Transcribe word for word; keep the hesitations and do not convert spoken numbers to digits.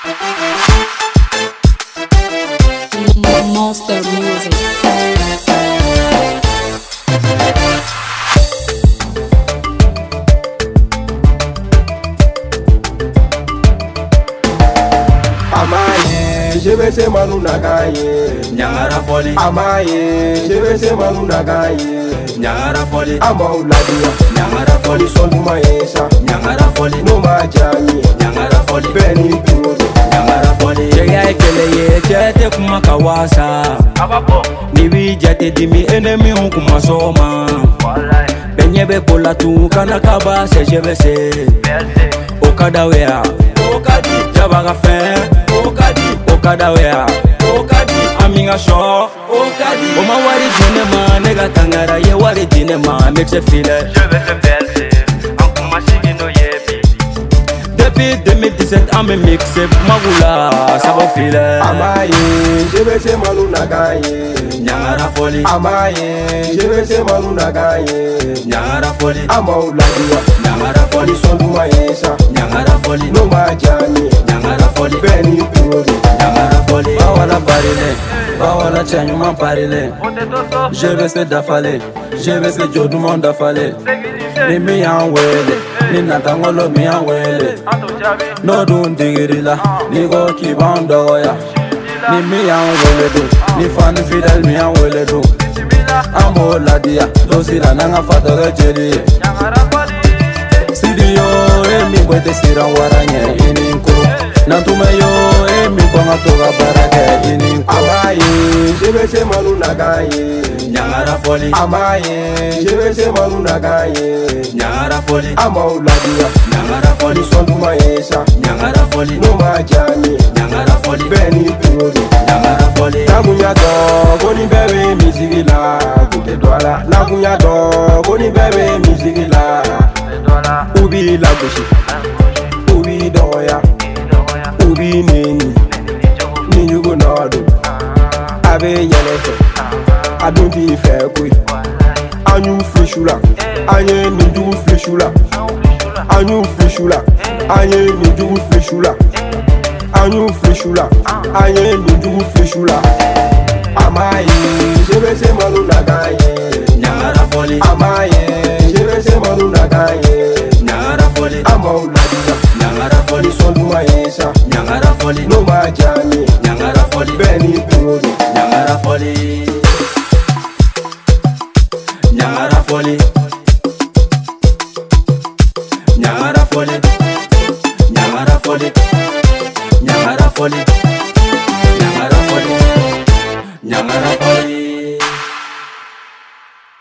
Monster Music. Amaye, je vais se manu nagaye. Nyangara foli. Amaye, je vais se manu nagaye. Nyangara foli. Amauladia. Nyangara foli. Sonu maesha. Nyangara foli. No majani. Nyangara foli. Beni puro. Nyangara foli. Jega ekele ye chete kuma kawasa. Ababo. Nibi jate dimi enemi hukuma soma. Benyebe kola tu kana kaba se jebese. Okada wea. Okadi. Jabaga fe. Okadi. Okada wea. Okadi. Aminga show. Okadi. Oma wari dinema nega tangara ye wari dinema mixe file. Je vais te bercer. En kuma sigino yebi. Depuis deux mille dix-sept ame mixe magula sabo file. Amaye, je vais se manu nagaye. Nyangara foli. Amaye, je vais se manu nagaye. Nyangara foli. Amauladia. Nyangara foli. Sonu maesha. Nyangara foli. No majani. Nyangara foli. Beni puro. Nyangara foli. Bawala parile. Bawala chanyuma parile. Je vais se dafale. Je vais se jodumo dafale. Ni mi anwele. Ni natangolo mi anwele. No dun digirila. Ni go kibando ya. Ni mi anwele do. Ni fan fidel mi anwele do. Amo ladia. Dosira nanga fatore jeli. Sidio emi kwete siran waranye ininko. Nantume yo emi kwanga toga barake ininko. Amaye, je vais se manu nagaye. Nyangara foli. Amaye, je vais se manu nagaye. Nyangara foli. Amauladia. Nyangara foli. Sonu maesha. Nyangara foli. No majani. Nyangara foli. Beni puro. Nyangara foli. Nakunya do, koni bebe miziki la. Kute dwala. Nakunya do, koni bebe miziki la. Ubi la gushi. Ubi doya. Ubi neni. Ni yugo nado. Abe yelefe. Adunti fe kui. Anyu frishula. Anye ni jugu frishula. Anyu frishula. Anye ni jugu frishula. Anyu frishula. Anye ni jugu frishula. Amaye, je vais se manu nagaye. Nyangara foli. Amaye, je vais se manu nagaye. Nyangara foli. Amauladia. Nyangara foli. Sonu maesha. Nyangara foli. No majani. Nyangara foli. Beni puro. Nyangara foli. Nyangara foli. Nyangara foli. Nyangara foli. Nyangara foli.